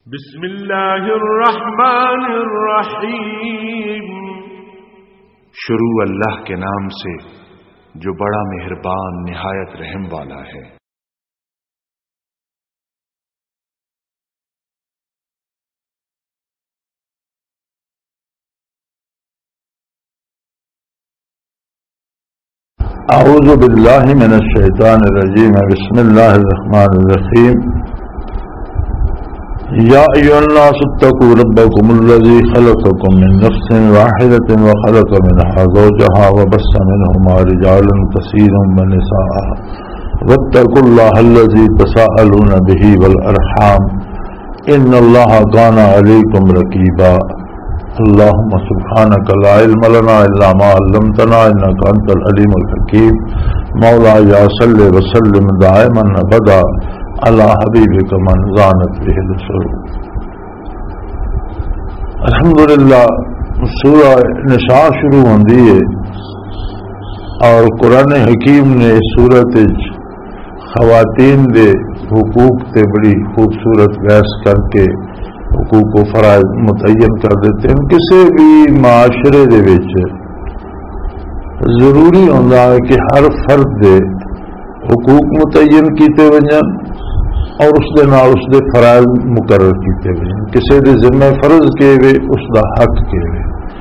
بسم اللہ الرحمن الرحیم۔ شروع اللہ کے نام سے جو بڑا مہربان نہایت رحم والا ہے۔ اعوذ باللہ من الشیطان الرجیم، بسم اللہ الرحمن الرحیم۔ یا ایھا الناس اتقوا ربکم الذی خلقکم من نفس واحدۃ وخلق منها زوجها وبث منهما رجالا کثیرا ونساء واتقوا اللہ الذی تساءلون به والارحام ان اللہ کان علیکم رقیبا۔ اللهم سبحانك لا علم لنا الا ما علمتنا انك انت العليم الحكيم۔ مولاي صل وسلم دائما ابدا على حبيبك من زانت به الرسل۔ الحمدللہ سورہ نساء شروع ہوندی ہے اور قرآن حکیم نے سورت خواتین دے حقوق تے بڑی خوبصورت بحث کر کے حقوق و فرائض متعین کر دیتے ہیں۔ کسی بھی معاشرے دے وچ ضروری ہوتا ہے کہ ہر فرد دے حقوق متعین کیتے ونجن اور اس دے نال اس دے فرائض مقرر کیتے ونجن۔ کسی دے ذمہ فرض کے وے اس دا حق کے وے۔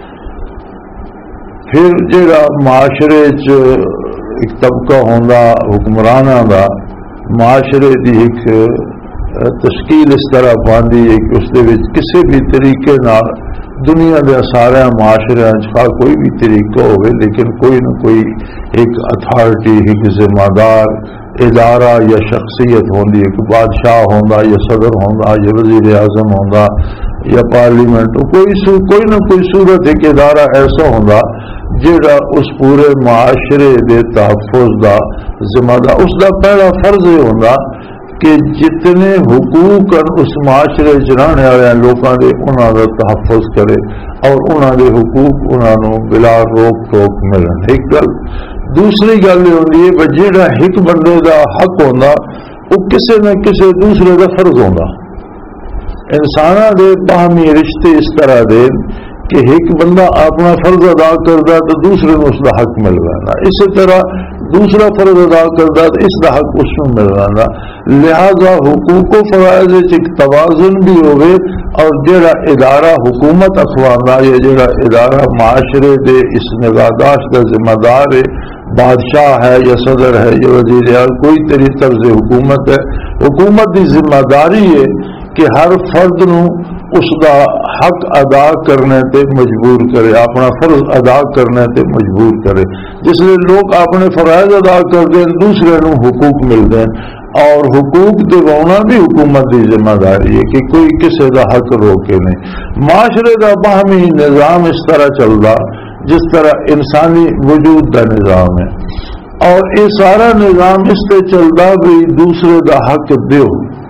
پھر جڑا معاشرے چ ایک طبقہ ہوندا حکمراناں دا، معاشرے دی ایک تشکیل اس طرح باندھی ہے کہ اس دے وچ کسی بھی طریقے نال دنیا دے سارے معاشرے کوئی بھی طریقہ ہوئے لیکن کوئی نہ کوئی ایک اتھارٹی، ایک ذمہ دار ادارہ یا شخصیت ہوندی، ایک بادشاہ ہوندا یا صدر ہوندا یا وزیر اعظم ہوندا یا پارلیمنٹ، کوئی نہ کوئی صورت ایک ادارہ ایسا ہوندا جڑا اس پورے معاشرے دے تحفظ دا ذمہ دار۔ اس دا پہلا فرض یہ ہوندا کہ جتنے حقوق اس معاشرے چلانے والے لوگوں کے انہوں کا تحفظ کرے اور انہوں کے حقوق انہوں بلا روک ٹوک ملن۔ ایک گل۔ دوسری گل یہ ہوتی ہے کہ جہاں ایک بندے کا حق ہوتا وہ کسی نہ کسی دوسرے کا فرض ہوتا۔ انسانوں کے باہمی رشتے اس طرح دے کہ ایک بندہ اپنا فرض ادا کرتا تو دوسرے کو اس کا حق مل رہا، اسی طرح دوسرا فرض ادا کرتا تو اس کا حق اس کو مل رہا۔ لہذا حقوق و فرائض ایک توازن بھی ہوئے اور جڑا ادارہ حکومت اخوانا یا جڑا ادارہ معاشرے دے اس نگہداشت کا ذمہ دار ہے، بادشاہ ہے یا صدر ہے یا وزیر اعظم، کوئی تری طرز حکومت ہے، حکومت کی ذمہ داری ہے کہ ہر فرد نو اس دا حق ادا کرنے تے مجبور کرے، اپنا فرض ادا کرنے تے مجبور کرے۔ جس لئے لوگ اپنے فرائض ادا کرتے ہیں دوسرے نو حقوق ملتے ہیں، اور حقوق دلانا بھی حکومت کی ذمہ داری ہے کہ کوئی کسی کا حق روکے نہیں۔ معاشرے کا باہمی نظام اس طرح چلتا جس طرح انسانی وجود کا نظام ہے، اور یہ سارا نظام اس سے چلتا بھی دوسرے کا حق دیو،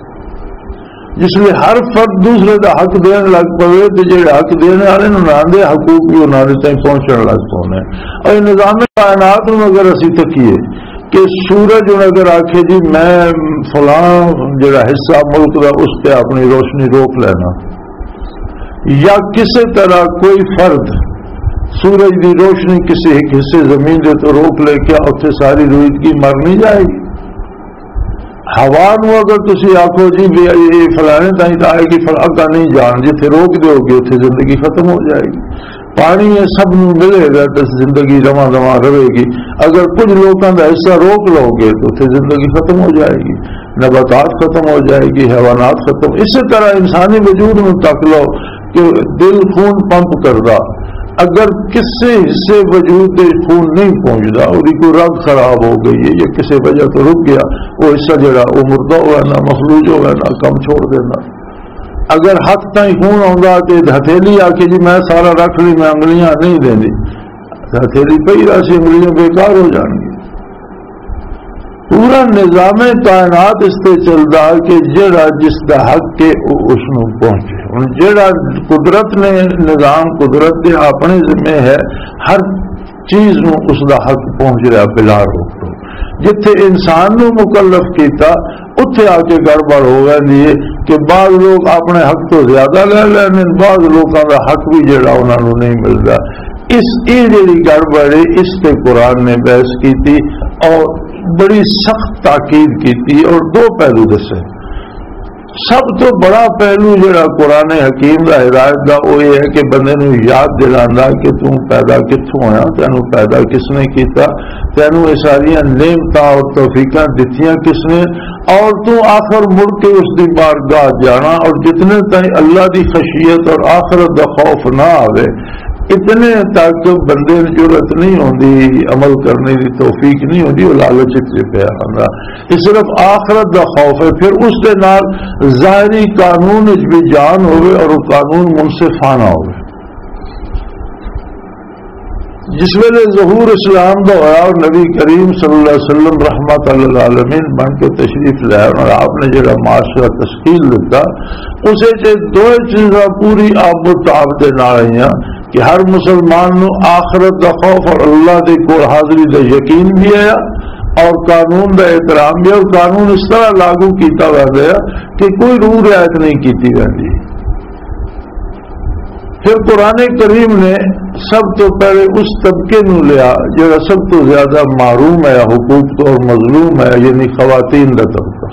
جس لیے ہر فرد دوسرے کا حق دین لگ پوے تو جڑے حق دینے والے انہوں دے حقوق بھی انہوں نے تک پہنچنے لگ پونے۔ اور نظام کائنات میں اگر اسی تکیے کہ سورج اگر آکھے جی میں فلاں جڑا حصہ ملک کا اس پہ اپنی روشنی روک لینا، یا کسی طرح کوئی فرد سورج کی روشنی کسی ایک حصے زمین دے تو روک لے، کیا اتنے ساری رویدگی مر نہیں جائے گی؟ ہوا نو اگر تسی آخو جی فلانے تائیں تو آئے گی، فلاں کا نہیں جان جتنے روک دو گے اتنے زندگی ختم ہو جائے گی۔ پانی یہ سب نو ملے گا تو زندگی رواں رواں رہے گی، اگر کچھ لوگوں کا حصہ روک لو گے تو اتنے زندگی ختم ہو جائے گی، نباتات ختم ہو جائے گی، حیوانات ختم۔ اسی طرح انسانی وجود میں تک لو کہ دل خون پمپ کرتا، اگر کسی حصے وجود دے خون نہیں پہنچتا، اور کوئی رگ خراب ہو گئی ہے یا کسی وجہ تو رک گیا، وہ حصہ جڑا وہ مردہ ہوا نہ مفلوج ہوا نہ کم چھوڑ دینا۔ اگر ہاتھ تائیں خون آتا تو ہتھیلی آ کے جی میں سارا رکھ لی، میں انگلیاں نہیں دینی، ہتھیلی پئی راسی انگلیاں بیکار ہو جان گی۔ پورا نظام کائنات اس سے چلتا کہ جڑا جس کا حق کے اس کو پہنچے۔ جڑا قدرت نے نظام قدرت کے اپنے ذمہ ہے، ہر چیز نو اس کا حق پہنچ رہا بلا روک ٹوک۔ جتھے انسان نو مکلف کیتا اتنے آ کے گڑبڑ ہو گئی ہے کہ بعض لوگ اپنے حق تو زیادہ لے لیں، بعض لوگوں کا حق بھی جڑا انہوں نے نہیں ملتا۔ یہ جڑی گڑبڑ ہے اس پہ قرآن نے بحث کی تھی اور بڑی سخت تاکید کی تھی، اور دو پہلو دسے۔ سب تو بڑا پہلو جڑا قرآن حکیم دا ہدایت دا وہ یہ ہے کہ بندے نو یاد دلانا کہ تم پیدا کتوں ہویا، تینوں پیدا کس نے کیتا، تینوں یہ ساری نعمتاں اور توفیقاں دتیاں کس نے، اور تو آخر مڑ کے اس دی بارگاہ جانا، اور جتنے تائیں اللہ دی خشیت اور آخرت دا خوف نہ آوے اتنے تک بندے ضرورت نہیں ہوندی، عمل کرنے کی توفیق نہیں ہوندی، وہ لالچ سے پیا آندا۔ یہ صرف آخرت دا خوف ہے، پھر اس کے نال ظاہری قانون بھی جان ہوئے اور وہ قانون منصفانہ ہوئے۔ جس ویلے ظہور اسلام دا ہوا اور نبی کریم صلی اللہ علیہ وسلم رحمت للعالمین بن کے تشریف لے اور آپ نے جڑا معاشرہ تشکیل دیتا، اسے دو چیزاں پوری آب و تاب دے نال آئیاں کہ ہر مسلمان نو آخرت دا خوف اور اللہ دے کول حاضری دا یقین بھی ہے، اور قانون دا احترام بھی، اور قانون اس طرح لاگو کیتا ہوا گیا کہ کوئی روح رعایت نہیں کیتی جاتی۔ پھر قرآن کریم نے سب تو پہلے اس طبقے نو لیا جو سب تو زیادہ محروم ہے حقوق تو اور مظلوم ہے، یعنی خواتین کا طبقہ۔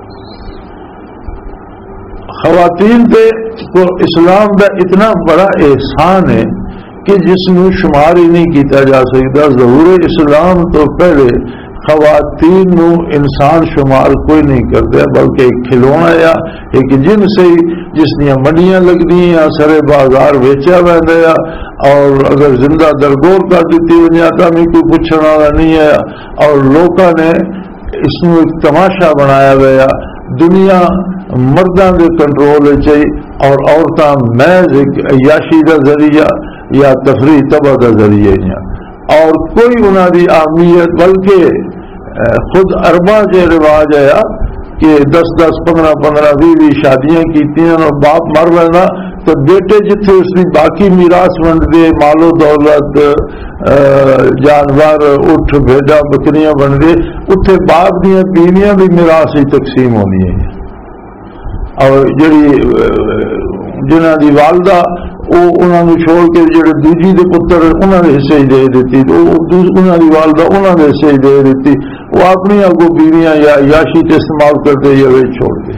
خواتین پہ اسلام کا اتنا بڑا احسان ہے کہ جس میں شمار ہی نہیں کیتا جا سکتا۔ ظہور اسلام تو پہلے خواتین نو انسان شمار کوئی نہیں کرتا، بلکہ ایک کھلونا یا ایک جن سے جس دیا منڈیاں لگتی ہیں، سرے بازار ویچا ویسا ہے، اور اگر زندہ درگور کر دیتی وجہ بھی کوئی پوچھنے والا نہیں ہے، اور لوگوں نے اس کو ایک تماشا بنایا گیا۔ دنیا مردوں کے کنٹرول چاہیے اور عورتاں محض ایک عیاشی کا ذریعہ یا تفریح تباہ کا ذریعہ، اور کوئی انہوں کی اہمیت بلکہ خود عرباں کے رواج ہے کہ 10 15 20 شادیاں کی اور باپ مر رہا تو بیٹے جتھے اس کی باقی میراث بن دے، مال و دولت، جانور، اٹھ بھیڈا بکریاں بن دے، اتنے باپ دیا بیویاں بھی میراث ہی تقسیم ہونی ہے، اور جڑی جنہاں دی والدہ وہ انہوں نے چھوڑ کے جڑے دوجی دے پتر انہوں نے حصے ہی دے دیتی، انہوں نے والدہ انہوں نے حصے ہی دے دیتی، وہ اپنی اگو بیویاں یا عیاشی کے استعمال کرتے یا وہ چھوڑ دے۔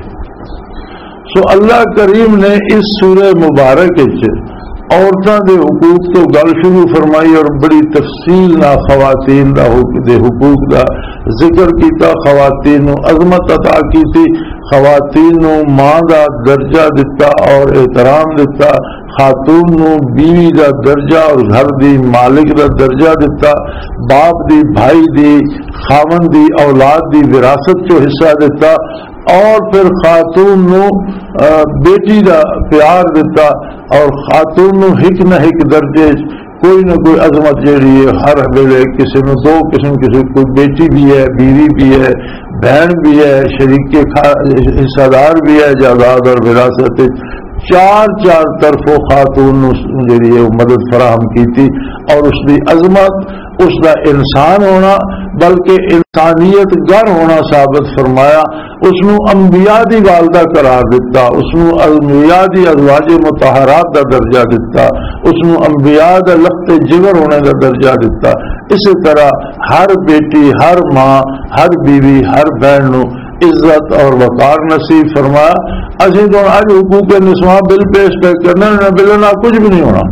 سو اللہ کریم نے اس سورہ مبارک عورتوں کے حقوق تو گل شروع فرمائی اور بڑی تفصیل نہ خواتین دے حقوق دا ذکر کیتا، خواتین نو عظمت عطا کی تھی، خواتین نو ماں دا درجہ دیتا اور احترام دیتا، خاتون نو بیوی دا درجہ اور گھر دی مالک دا درجہ دیتا، باپ دی بھائی دی خاون دی اولاد دی وراثت چو حصہ دیتا، اور پھر خاتون نو بیٹی دا پیار دیتا، اور خاتون نو ہک نہ ہک درجے کوئی نہ کوئی عظمت جیڑی ہے ہر ویلے کسی نو دو قسم کسی کوئی بیٹی بھی ہے، بیوی بھی ہے، بہن بھی ہے، شریک حصہ دار بھی ہے، جائیداد اور وراثت چار طرفوں خاتون جیڑی ہے مدد فراہم کی تھی، اور اس کی عظمت اس کا انسان ہونا بلکہ انسانیت گر ہونا ثابت فرمایا، اس نو انبیاء دی والدہ قرار دیتا، اس نو انبیاء دی ازواج مطہرات دا درجہ دیتا، اس نو انبیاء دا لخت جگر ہونے دا درجہ دیتا۔ اسی طرح ہر بیٹی، ہر ماں، ہر بیوی، ہر بہن نو عزت اور وقار نصیب فرمایا۔ اسی تو اج حقوق نسواں بل پیش کرنے بل نہ کچھ بھی نہیں ہونا،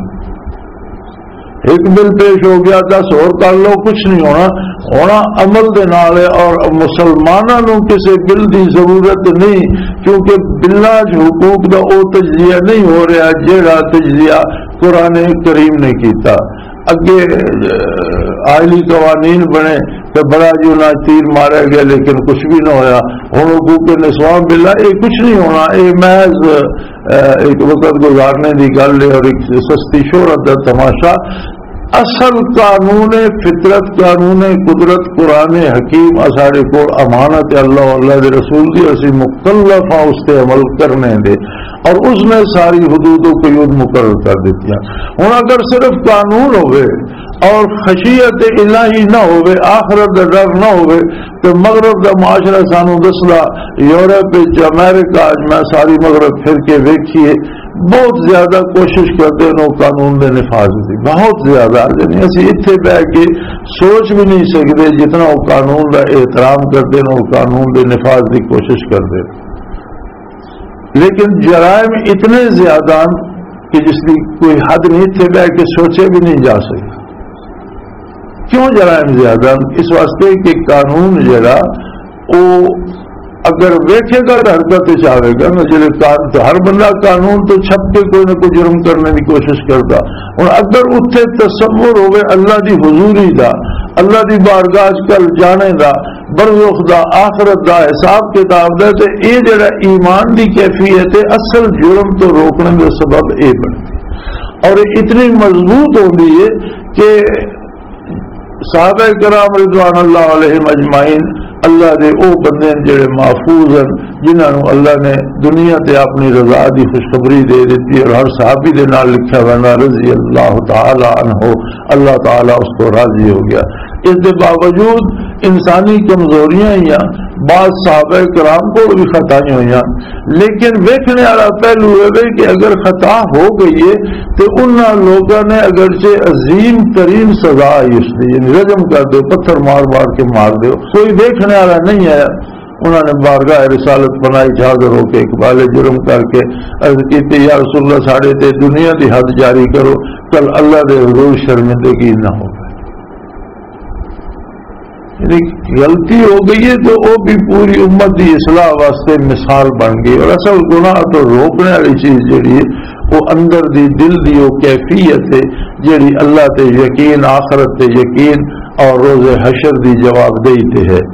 ایک بل پیش ہو گیا 10 اور کر لو، کچھ نہیں ہونا عمل دے نال ہے، اور مسلمانوں نو کسی بل دی ضرورت نہیں، کیونکہ بلاں حقوق دا او تجزیہ نہیں ہو رہا جیڑا تجزیہ قرآن کریم نے کیتا۔ اگے آئلی قوانین بنے تو بڑا جو نہ تیر مارا گیا لیکن کچھ بھی نہ ہویا، ہوں حقوق نسواں بلا یہ کچھ نہیں ہونا، یہ محض ایک وقت گزارنے کی گل ہے اور ایک سستی شہرت کا تماشا۔ اصل قانون فطرت، قانون قدرت قرآن حکیم سارے کو امانت اللہ اللہ دے رسول دی، اسی مکلف ہاں اس سے عمل کرنے دے، اور اس نے ساری حدود و قیود مقرر کر دیتی ہیں۔ ہوں اگر صرف قانون ہوئے اور خشیت الہی نہ ہوئے، آخرت کا ڈر نہ ہوئے تو مغرب کا معاشرہ سانو دسدا یورپ امریکہ میں ساری مغرب پھر کے ویکھیے بہت زیادہ کوشش کرتے ہیں قانون کے نفاذ کی، بہت زیادہ، یعنی اسی اتنے بہ کے سوچ بھی نہیں سکتے جتنا وہ قانون کا احترام کرتے ہیں، وہ قانون کے نفاذ کی کوشش کرتے ہیں، لیکن جرائم اتنے زیادہ کہ جس کی کوئی حد نہیں، اتنے بہ کے سوچے بھی نہیں جا سکتے۔ کیوں جرائم زیادہ؟ اس واسطے کہ قانون جڑا وہ اگر ویکھے گا تو حرکت چاہے گا نا، تو ہر بندہ قانون تو چھپ کے کوئی نہ کوئی جرم کرنے کی کوشش کرتا، اور اگر اتنے تصور ہوئے اللہ دی حضوری دا، اللہ دی بارگاہ کل جانے دا، برزخ دا، آخرت دا، حساب کتاب دا، تو یہ جڑا ایمان دی کیفیت ہے اصل جرم تو روکنے کا سبب یہ بنتی، اور اتنی مضبوط ہوتی ہے کہ صحابہ کرام رضوان اللہ علیہم اجمعین اللہ دے او بندے جڑے محفوظ ہیں، جنہوں اللہ نے دنیا تے اپنی رضا دی خوشخبری دے دیتی، اور ہر صحابی دے نال لکھا ہوا رضی اللہ تعالی عنہ، اللہ تعالی اس کو راضی ہو گیا۔ اس کے باوجود انسانی کمزوریاں ہیں، بعض صحابہ کرام کو بھی خطائیں ہوئی، لیکن ویکھنے والا پہلو ہے کہ اگر خطا ہو گئی ہے تو ان لوگوں نے اگرچہ عظیم ترین سزا اس دی، یعنی رجم کر دو، پتھر مار مار کے مار دو، کوئی دیکھنے والا نہیں ہے، انہوں نے بارگاہ رسالت بنائی، حاضر ہو کے اقبال جرم کر کے عرض کی یا رسول اللہ ساڑھے تے دنیا دی حد جاری کرو، کل اللہ دے حضور شرمندگی نہ ہو۔ غلطی ہو گئی ہے تو وہ بھی پوری امت کی اصلاح واسطے مثال بن گئی، اور اصل گناہ تو روکنے والی چیز جڑی ہے وہ اندر دی دل دی وہ کیفیت ہے جڑی اللہ تے یقین، آخرت تے یقین اور روز حشر دی جواب دہی تے ہے۔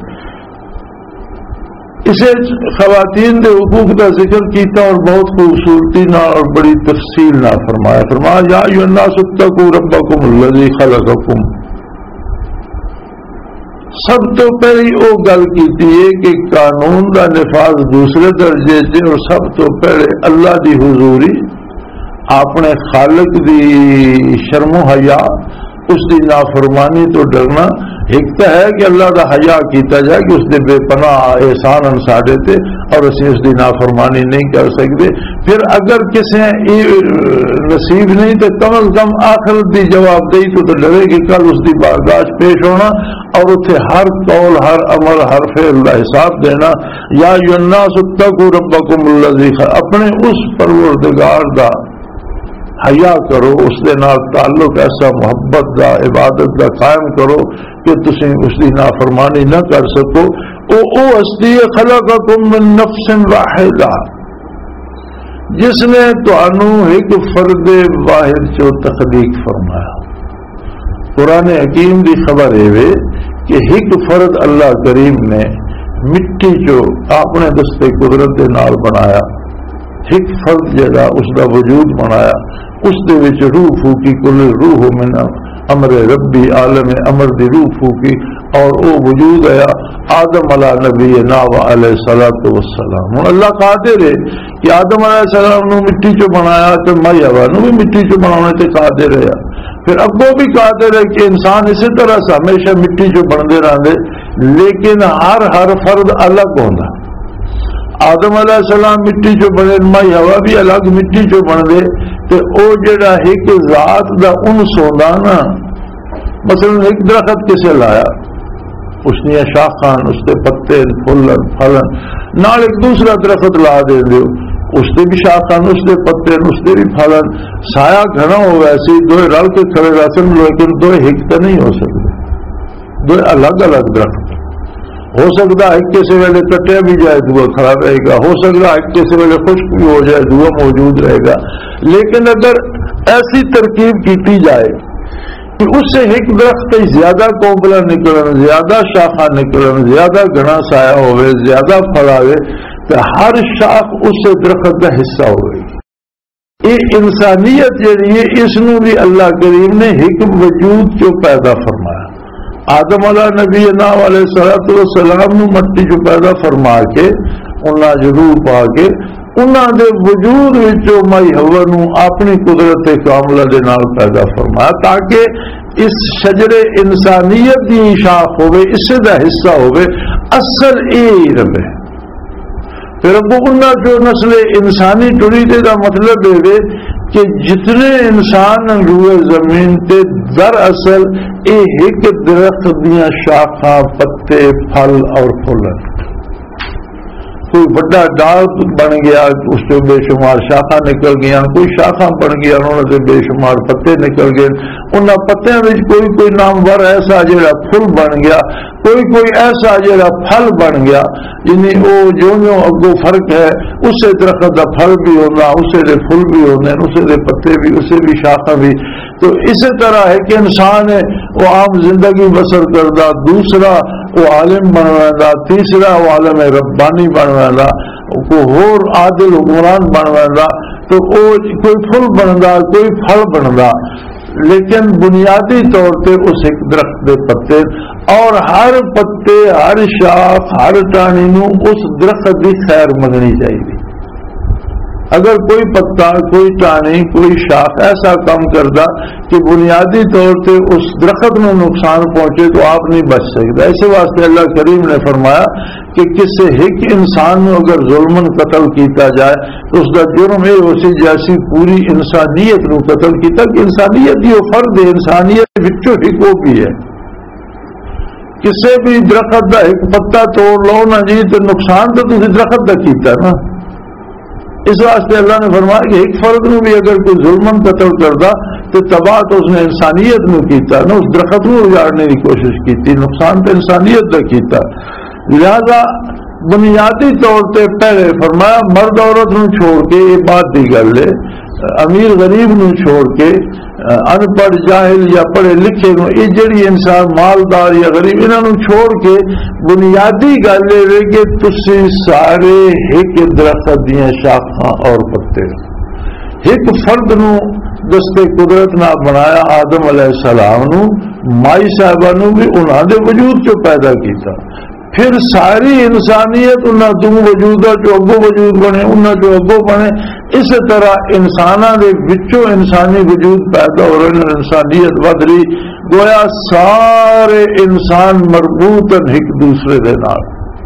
اسے خواتین کے حقوق کا ذکر کیتا اور بہت خوبصورتی نہ اور بڑی تفصیل نہ فرمایا یا ایھا الناس اتقوا ربکم الذی خلقکم۔ سب تو پہلی وہ گل کی ہے کہ قانون کا نفاذ دوسرے درجے سے، اور سب تو پہلے اللہ دی حضوری، اپنے خالق دی شرم و حیا، اس دی نافرمانی تو ڈرنا۔ ایک تو ہے کہ اللہ دا حیا کیتا جائے کہ اس دے بے پناہ احسان ہم ساڈے تے، اور اسی اس دی نافرمانی نہیں کر سکتے۔ پھر اگر کسی نصیب نہیں تو کم از کم آخرت دی جواب دہی تو ڈرے کہ کل اس دی بارگاہ پیش ہونا، اور اتنے ہر قول، ہر عمل، ہر فعل کا حساب دینا۔ یا ایھا الناس اتقوا ربکم الذی، اپنے اس پروردگار دا حیا کرو، اس دے نال تعلق ایسا محبت دا، عبادت دا قائم کرو کہ تسی اس دی نافرمانی نہ کر سکو۔ او ہستی خلقکم من نفس واحدہ، جس نے تانوں ایک فرد واحد چو تخلیق فرمایا۔ قرآن حکیم دی خبر ہے کہ ایک فرد اللہ کریم نے مٹی چو اپنے دستے قدرت دے نال بنایا، ایک فرد جڑا اس دا وجود بنایا، اس دے وچ روح پھوکی، کل روح من امر ربی، عالم امر دی روح پھوکی، اور او وجود آیا آدم علی نبینا و علیہ الصلوۃ والسلام۔ اللہ قادر ہے کہ آدم علیہ السلام نو مٹی چو بنایا تو مائی ہوا نو بھی مٹی چو بنانے تے قادر ہے، پھر اگوں بھی قادر ہے کہ انسان اسی طرح سے ہمیشہ مٹی چو بنتے رہتے، لیکن ہر فرد الگ ہوتا۔ آدم علیہ السلام مٹی چو بنے، مائی ہوا بھی الگ مٹی چو بن دے، تو او جڑا ایک ذات دا انس ہوندا نا، مثلا ایک درخت کسے لایا، اس نے شاخان، اس کے پتے، پھولن، پھلن، نال ایک دوسرا درخت لا دے دیو، اس کے بھی شاخان، اس کے پتے، اس کے بھی پھلن، سایہ گھنا ہو ویسے دو رل کے کھڑے رسن، لیکن دو ایک تو نہیں ہو سکتے، دو الگ الگ درخت۔ ہو سکتا ہے کسی ویلے کٹیا بھی جائے دوا کھڑا رہے گا، ہو سکتا ہے کسی ویلے خشک بھی ہو جائے دوا موجود رہے گا، لیکن اگر ایسی ترکیب کی جائے کہ اس سے ایک درخت زیادہ کومبلا نکلن، زیادہ شاخہ نکلن، زیادہ گھنا سایہ ہوئے، زیادہ پھل آئے، تو ہر شاخ اس سے درخت کا حصہ ہوئے گی۔ یہ انسانیت جڑی ہے، اس نو بھی اللہ کریم نے ایک وجود جو پیدا فرمایا۔ آدم علیہ نبی علیہ الصلوۃ والسلام نو مٹی جو پیدا فرما کے انہاں ضرور پا کے انہاں دے وجود وچوں مائی ہوا نو اپنی قدرت کاملہ دے نال پیدا فرمایا، تاکہ اس شجر انسانیت کی شاخ ہوئے، اسے دا حصہ ہوئے، اصل یہ رہے۔ پھر اگوں جو نسل انسانی ٹری دے دا مطلب ہے کہ جتنے انسان روئے زمین تے دراصل یہ ایک درخت دیا شاخاں، پتے، پھل اور پھول، کوئی بڑا ڈال بن گیا اس سے بے شمار شاخاں نکل گیا، کوئی شاخاں بن گیا انہوں سے بے شمار پتے نکل گئے، ان پتیاں میں کوئی نامور ایسا جڑا پھل بن گیا، کوئی ایسا جڑا پھل بن گیا، یعنی وہ جو اگو فرق ہے اسے درخت کا پھل بھی ہونا، اسے دے پھل بھی ہونے، اسے دے پتے بھی، اسے بھی شاخاں بھی۔ تو اسی طرح ہے کہ انسان ہے وہ عام زندگی بسر کردہ، دوسرا وہ عالم بنوانا، تیسرا وہ عالم ربانی بنوانا، کوئی اور عادل حکمران بنوانا، تو وہ کوئی پھل بنتا کوئی پھل بنتا، لیکن بنیادی طور پہ اس ایک درخت کے پتے، اور ہر پتے، ہر شاخ، ہر ٹانی نو اس درخت کی خیر مننی چاہیے۔ اگر کوئی پتا، کوئی ٹانی، کوئی شاخ ایسا کام کرتا کہ بنیادی طور پہ اس درخت میں نقصان پہنچے تو آپ نہیں بچ سکتا۔ اسی واسطے اللہ کریم نے فرمایا کہ کسی ایک انسان میں اگر ظلمن قتل کیتا جائے تو اس کا جرم یہ ہو سی جیسی پوری انسانیت نو قتل کیتا، کہ انسانیت یہ فرد ہے، انسانیت وچوں ایک وہ بھی ہے۔ کسی بھی درخت کا ایک پتا توڑ لو نا جی تو نقصان تو تسی درخت کا کیتا نا۔ اس واسطے اللہ نے فرمایا کہ ایک فرد نو بھی اگر کوئی ظلمن قتل کرتا تو تباہ تو اس نے انسانیت نو کیتا نا، اس درخت نو اجاڑنے کی کوشش کی، نقصان تو انسانیت کا کیتا۔ لہذا بنیادی طور پہ پہلے فرمایا مرد عورت نو چھوڑ کے، یہ بات دی گل ہے، امیر غریب نو چھوڑ کے، ان پڑھ جاہل یا پڑھے لکھے نو، یہ جڑی انسان مالدار یا غریب انہاں نو چھوڑ کے بنیادی گل یہ کہ تسی سارے ایک درخت دیاں شاخاں اور پتے، ایک فرد نو دستے قدرت نہ بنایا، آدم علیہ السلام نو، مائی صاحبہ نو بھی انہاں دے وجود چو پیدا کیتا، پھر ساری انسانیت انہاں دو وجودہ جو اگو وجود بنے، انہاں جو اگو بنے، اس طرح انساناں دے وچوں انسانی وجود پیدا ہو رہے ہیں، انسانیت بد رہی، گویا سارے انسان مربوط ہیں ایک دوسرے دے نال۔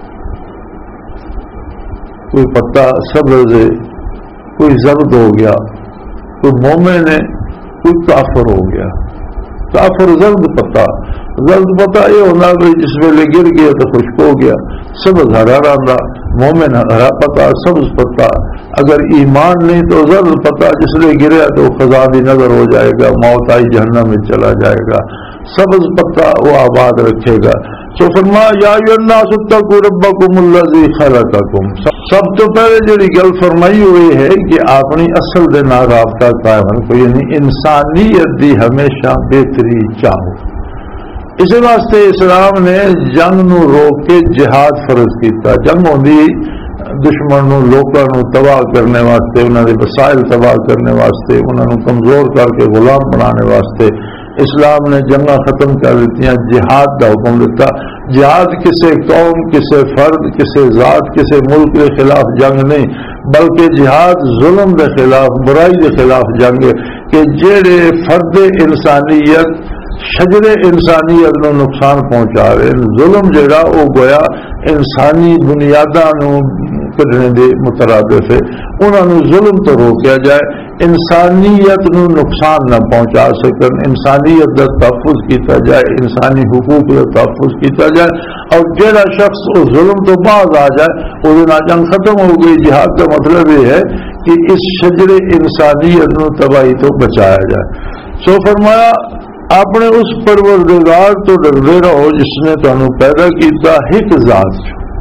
کوئی پتا سبز ہے، کوئی زرد ہو گیا، کوئی مومن ہے، کوئی کافر ہو گیا۔ کافر زرد پتا یہ ہونا کہ جس ویلے گر گیا تو خشک ہو گیا، سبز ہرا رہا، مومن ہرا پتا، سبز پتا۔ اگر ایمان نہیں تو زرد پتا جس لئے گریا تو خزاں بھی نظر ہو جائے گا، موت آئی جہنم میں چلا جائے گا، سبز پتا وہ آباد رکھے گا۔ تو فرمایا یا ایھا الناس اتقوا ربکم الذی خلقکم، سب تو پہلے جڑی گل فرمائی ہوئی ہے کہ اپنی اصل دے نال رابطہ قائم کو، یعنی انسانیت دی ہمیشہ بہتری چاہو۔ اسی واسطے اسلام نے جنگ نو روک کے جہاد فرض کیتا۔ جنگ ہوندی دشمن نو، لوکاں نو تباہ کرنے واسطے، انہاں دے وسائل تباہ کرنے واسطے، انہاں نو کمزور کر کے غلام بنانے واسطے اسلام نے جنگاں ختم کر دیتیاں، جہاد کا حکم دیتا۔ جہاد کسی قوم، کسی فرد، کسی ذات، کسی ملک کے خلاف جنگ نہیں، بلکہ جہاد ظلم کے خلاف، برائی کے خلاف جنگ ہے کہ جڑے فرد انسانیت، شجر انسانیت نو نقصان پہنچا رہے ہیں۔ ظلم جڑا وہ گویا انسانی بنیاداں نو کڈنے دے مترادف ہے، انہاں نو ظلم تو روکیا جائے، انسانیت نو نقصان نہ پہنچا سکن، انسانیت کا تحفظ کیتا جائے، انسانی حقوق کا تحفظ کیتا جائے، اور جڑا شخص اس ظلم تو باز آ جائے وہ جنگ ختم ہو گئی۔ جہاد کا مطلب یہ ہے کہ اس شجر انسانیت نو تباہی تو بچایا جائے۔ سو فرمایا اپنے اس پروردگار تو ڈردے رہو جس نے تمہیں پیدا کیتا ایک ذات،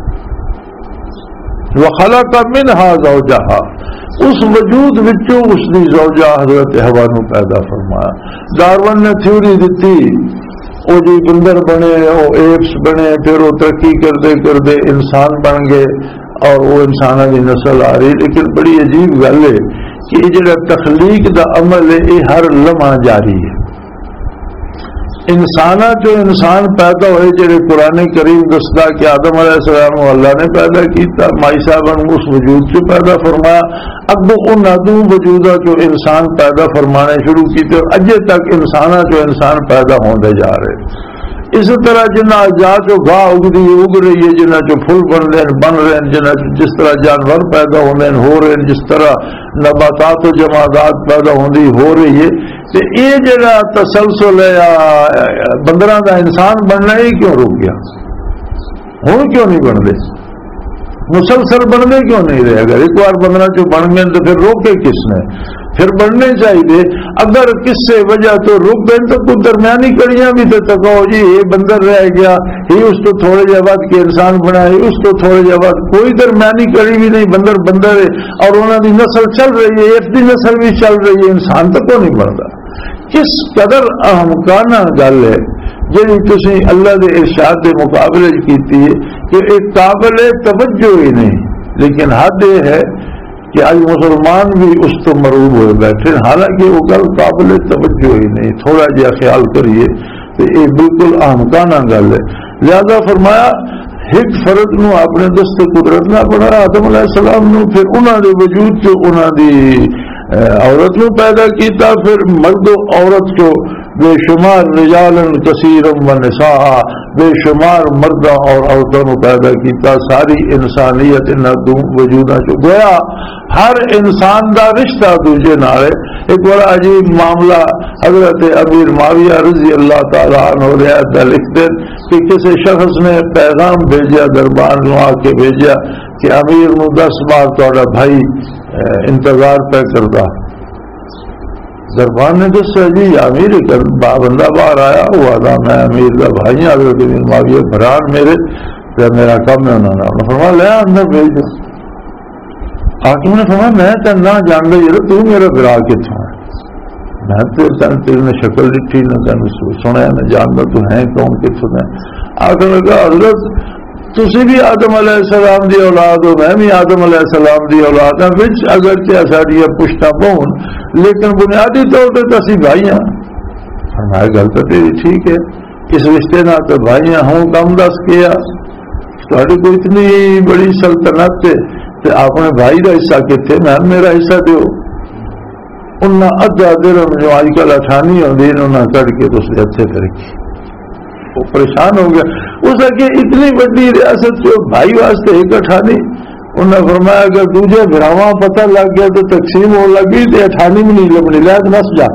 وخلق منها زوجها، اس وجود وچوں اس دی زوجہ حضرت حوا نو پیدا فرمایا۔ ڈارون نے تھیوری دیتی، وہ جی بندر بنے، وہ ایپس بنے، پھر وہ ترقی کرتے کرتے انسان بن گئے اور وہ انسانوں کی نسل آ رہی۔ لیکن بڑی عجیب گل ہے کہ یہ جڑا تخلیق دا عمل ہے یہ ہر لمحہ جاری ہے۔ انسانہ جو انسان پیدا ہوئے جڑے قرآن کریم دستا کہ آدم علیہ السلام کو اللہ نے پیدا کیتا، مائی صاحب نے اس وجود سے پیدا فرمایا، اب ان ادو وجودہ جو انسان پیدا فرمانے شروع کیتے اور اجے تک انسانہ جو انسان پیدا ہوندے جا رہے۔ اسی طرح جنہ اجزاء جو گاہ اگ رہی ہے، جنہ جو پھول بن رہے ہیں، جنہ جس طرح جانور پیدا ہونے ہو رہے ہیں، جس طرح نباتات و جمادات پیدا ہوندی ہو رہی ہے، تو یہ جڑا تسلسل ہے یا بندراں کا انسان بننا ہی کیوں رک گیا؟ ہوں کیوں نہیں بن رہے؟ مسلسل بننے کیوں نہیں رہے؟ اگر ایک بار بندرا جو بن گئے تو پھر روکے کس نے؟ پھر بننے چاہیے۔ اگر کس سے وجہ تو رک گئے تو کوئی درمیانی کڑیاں بھی تو کہو جی یہ بندر رہ گیا، یہ اس تو تھوڑے جہ بعد کے انسان بنا ہے، اس تو تھوڑے جہ بعد کوئی درمیانی کڑی بھی نہیں، بندر ہے اور انہوں کی نسل چل رہی ہے، اس کی نسل بھی چل رہی ہے، انسان تو کو نہیں بنتا۔ کس قدر احمقانہ گل ہے جی تسی اللہ کے ارشاد کے مقابلے کیتی ہے کہ ایک قابل توجہ ہی نہیں، لیکن حد یہ ہے کہ آج مسلمان بھی اس تو مروب ہوئے بیٹھے، حالانکہ وہ گل قابل توجہ ہی نہیں۔ تھوڑا جہا خیال کریے تو یہ بالکل احمقانہ گل ہے۔ لہذا فرمایا ایک فرد نو اپنے دست قدرت نہ بنایا آدم علیہ السلام نو، پھر انہوں نے وجود جو انہوں دی عورت نو پیدا کیتا، پھر مرد و عورت کو بے شمار رجالن کثیر و نساء، بے شمار مردہ اور عورتوں کو پیدا کیتا، ساری انسانیت ان وجودہ جو گویا ہر انسان دا رشتہ دوجے نال۔ ایک بڑا عجیب معاملہ حضرت امیر معاویہ رضی اللہ تعالی عنہ روایت لکھتے کہ کسی شخص نے پیغام بھیجا، دربار نو آ کے بھیجا کہ امیر نو 10 بار تہاڈا بھائی انتظار پہ کرتا۔ دربار نے دسیا جی امیر بندہ باہر آیا ہوا تھا، میں امیر کا بھائی ہوں، حضرت امیر معاویہ بران میرے، میرا کم ہے۔ انہوں نے فرمایا لے اندر بھیج دو۔ حاکم نے فرمایا میں تین نہ جان رہی تو میرا برا کتوں ہے؟ میں تو تیرے نے شکل لکھی نہ تین سنیا نہ جانتا تو ہے کون کتوں ہے؟ آخر لگا حضرت تسی بھی آدم علیہ السلام دی اولاد ہو، میں بھی آدم علیہ السلام دی اولاد ہوں، وچ اگرچہ ساڈیاں پشتاں پون لیکن بنیادی طور پہ تو اسی بھائی ہیں۔ فرمایا گل تو تیری ٹھیک ہے، اس رشتے نہ تو بھائی ہوں، کم دس کیا تھوڑی کوئی اتنی بڑی سلطنت تے اپنے بھائی کا حصہ کتنے؟ میں میرا حصہ دیو۔ انہیں ادھا درہم جو آج کل اٹھانی ہوتی انہیں کٹ کے تو اس کے ہتھے پہ رکھی۔ وہ پریشان ہو گیا، اس کے اتنی بڑی ریاست جو بھائی واسطے ایک اٹھانی۔ انہوں نے فرمایا اگر دوجے براواں پتہ لگ گیا تو تقسیم ہو لگی تو اٹھانی بھی نہیں لبنی، لائق نس جا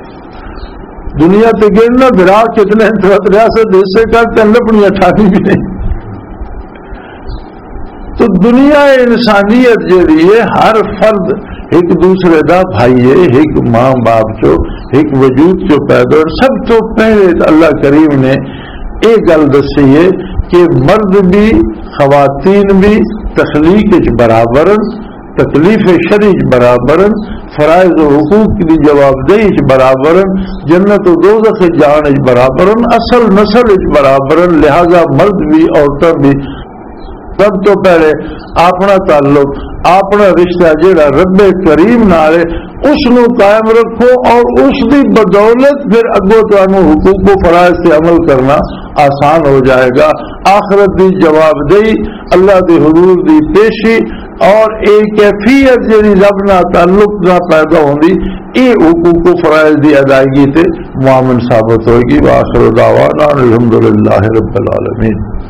دنیا تے گرنا برا کتنے ریاست حصے کرتے لبنی اٹھانی بھی نہیں۔ تو دنیا انسانیت جیڑی ہے ہر فرد ایک دوسرے دا بھائی ہے، ایک ماں باپ جو ایک وجود جو پیدا اور سب تو پہلے اللہ کریم نے ایک گل دسی ہے کہ مرد بھی خواتین بھی تخلیق برابر، تکلیف شرع برابر، فرائض و حقوق کی جواب دہی برابر، جنت و دوزخ جان برابر، اصل نسل برابر، لہذا مرد بھی عورتیں بھی سب تو پہلے اپنا تعلق اپنا رشتہ جڑا رب کریم نال اس نو قائم رکھو اور اس دی بدولت پھر اگوں تانوں حقوق و فرائض سے عمل کرنا آسان ہو جائے گا۔ آخرت دی جواب دہی، اللہ دی حضور دی پیشی اور ایک کیفیت جڑی رب نال تعلق نہ پیدا ہوندی، یہ حقوق و فرائض دی ادائیگی تے معاون ثابت ہوئے گی۔ وآخر دعوانا الحمدللہ رب العالمین۔